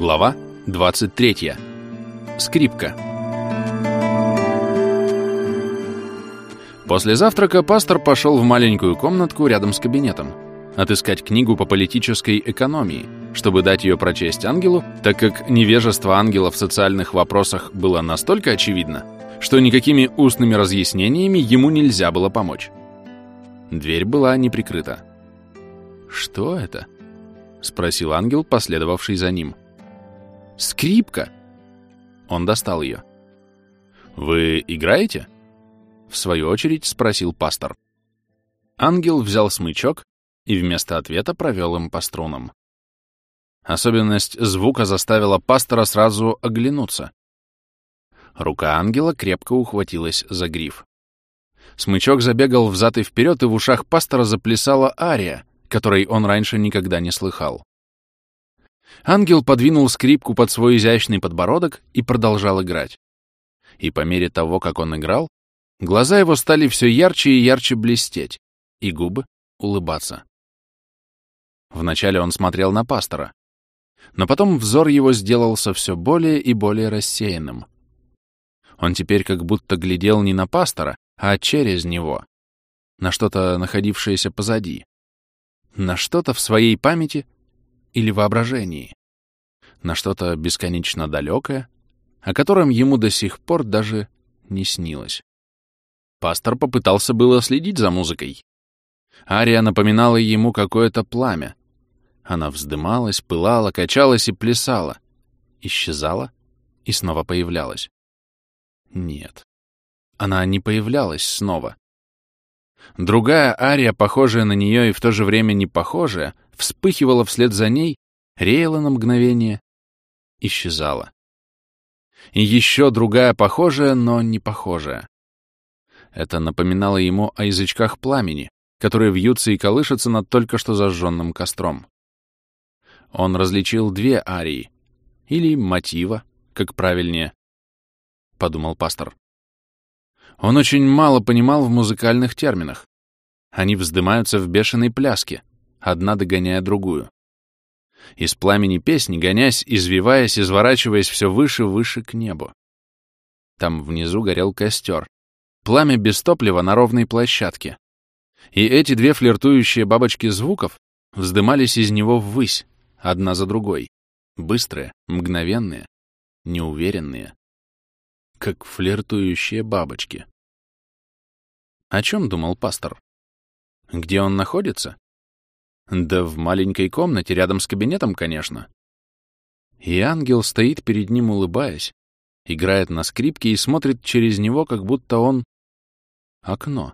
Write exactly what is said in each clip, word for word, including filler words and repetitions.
Глава двадцать третья. Скрипка. После завтрака пастор пошел в маленькую комнатку рядом с кабинетом отыскать книгу по политической экономии, чтобы дать ее прочесть ангелу, так как невежество ангела в социальных вопросах было настолько очевидно, что никакими устными разъяснениями ему нельзя было помочь. Дверь была не прикрыта. «Что это?» — спросил ангел, последовавший за ним. «Скрипка!» Он достал ее. «Вы играете?» — в свою очередь спросил пастор. Ангел взял смычок и вместо ответа провел им по струнам. Особенность звука заставила пастора сразу оглянуться. Рука ангела крепко ухватилась за гриф. Смычок забегал взад и вперед, и в ушах пастора заплясала ария, которой он раньше никогда не слыхал. Ангел подвинул скрипку под свой изящный подбородок и продолжал играть. И по мере того, как он играл, глаза его стали все ярче и ярче блестеть, и губы улыбаться. Вначале он смотрел на пастора, но потом взор его сделался все более и более рассеянным. Он теперь как будто глядел не на пастора, а через него, на что-то, находившееся позади, на что-то в своей памяти или воображении, на что-то бесконечно далекое, о котором ему до сих пор даже не снилось. Пастор попытался было следить за музыкой. Ария напоминала ему какое-то пламя. Она вздымалась, пылала, качалась и плясала, исчезала и снова появлялась. Нет, она не появлялась снова. Другая ария, похожая на нее и в то же время не похожая, вспыхивала вслед за ней, реяла на мгновение, исчезала. И еще другая похожая, но не похожая. Это напоминало ему о язычках пламени, которые вьются и колышутся над только что зажженным костром. Он различил две арии, или мотива, как правильнее, — подумал пастор. Он очень мало понимал в музыкальных терминах. Они вздымаются в бешеной пляске, одна догоняя другую. Из пламени песни, гонясь, извиваясь, изворачиваясь все выше, выше к небу. Там внизу горел костер, пламя без топлива на ровной площадке. И эти две флиртующие бабочки звуков вздымались из него ввысь, одна за другой, быстрые, мгновенные, неуверенные, как флиртующие бабочки. О чем думал пастор? Где он находится? Да в маленькой комнате рядом с кабинетом, конечно. И ангел стоит перед ним, улыбаясь, играет на скрипке и смотрит через него, как будто он — окно.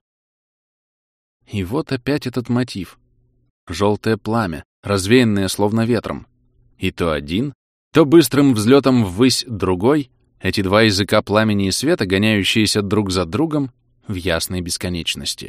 И вот опять этот мотив. Желтое пламя, развеянное словно ветром. И то один, то быстрым взлетом ввысь другой, эти два языка пламени и света, гоняющиеся друг за другом в ясной бесконечности.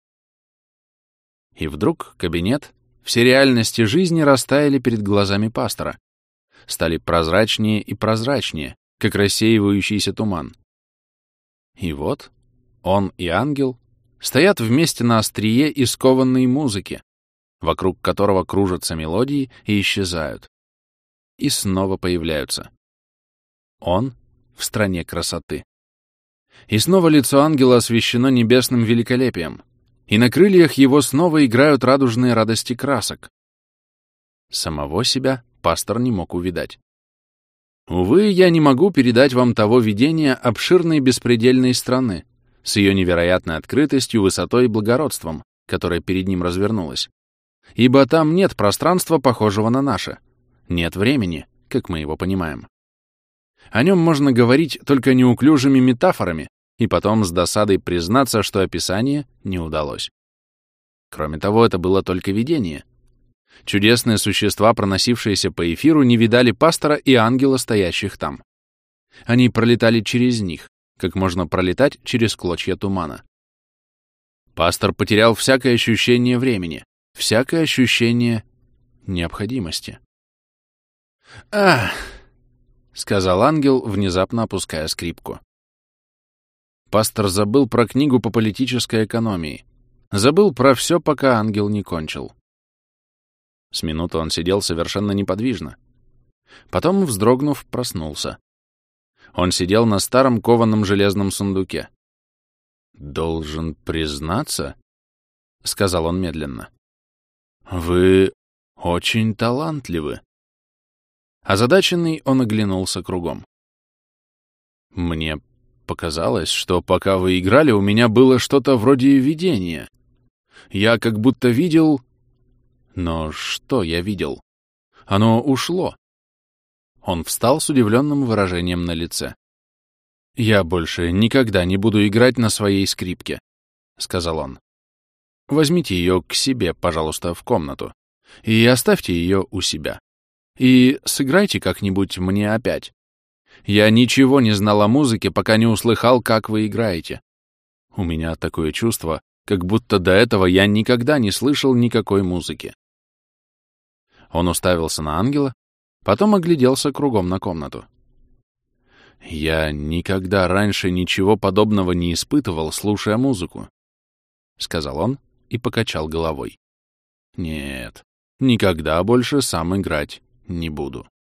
И вдруг кабинет, все реальности жизни растаяли перед глазами пастора, стали прозрачнее и прозрачнее, как рассеивающийся туман. И вот он и ангел стоят вместе на острие искованной музыки, вокруг которого кружатся мелодии и исчезают. И снова появляются. Он в стране красоты. И снова лицо ангела освещено небесным великолепием, и на крыльях его снова играют радужные радости красок. Самого себя пастор не мог увидать. Увы, я не могу передать вам того видения обширной беспредельной страны с ее невероятной открытостью, высотой и благородством, которое перед ним развернулось. Ибо там нет пространства, похожего на наше, нет времени, как мы его понимаем. О нем можно говорить только неуклюжими метафорами и потом с досадой признаться, что описание не удалось. Кроме того, это было только видение. Чудесные существа, проносившиеся по эфиру, не видали пастора и ангела, стоящих там. Они пролетали через них, как можно пролетать через клочья тумана. Пастор потерял всякое ощущение времени, всякое ощущение необходимости. «Ах!» — сказал ангел, внезапно опуская скрипку. Пастор забыл про книгу по политической экономии. Забыл про все, пока ангел не кончил. С минуту он сидел совершенно неподвижно. Потом, вздрогнув, проснулся. Он сидел на старом кованом железном сундуке. «Должен признаться, — сказал он медленно, — вы очень талантливы». Озадаченный, он оглянулся кругом. «Мне показалось, что пока вы играли, у меня было что-то вроде видения. Я как будто видел... Но что я видел? Оно ушло». Он встал с удивленным выражением на лице. «Я больше никогда не буду играть на своей скрипке», — сказал он. «Возьмите ее к себе, пожалуйста, в комнату, и оставьте ее у себя. И сыграйте как-нибудь мне опять. Я ничего не знал о музыке, пока не услыхал, как вы играете. У меня такое чувство, как будто до этого я никогда не слышал никакой музыки». Он уставился на ангела, потом огляделся кругом на комнату. «Я никогда раньше ничего подобного не испытывал, слушая музыку», — сказал он и покачал головой. «Нет, никогда больше сам играть не буду».